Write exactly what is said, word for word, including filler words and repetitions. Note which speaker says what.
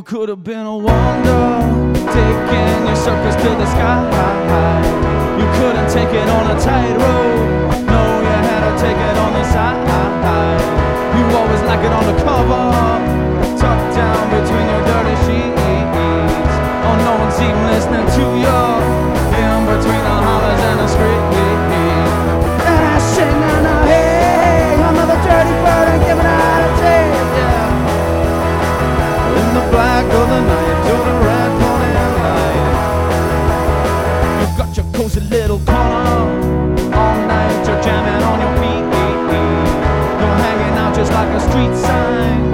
Speaker 1: could have been a wonder, taking your circus to the sky. You couldn't take it on a tightrope, no, you had to take it on the side. You always like it on the cover, tucked down between your dirty sheets. Oh, no one's even listening to you, in between the hollers and the streets. And I say, now, now, hey, another dirty bird and giving out a taste, yeah. In the black of the night, to the red pony light. You've got your cozy little corner, all night you're jamming on your feet. You're hanging out just like a street sign.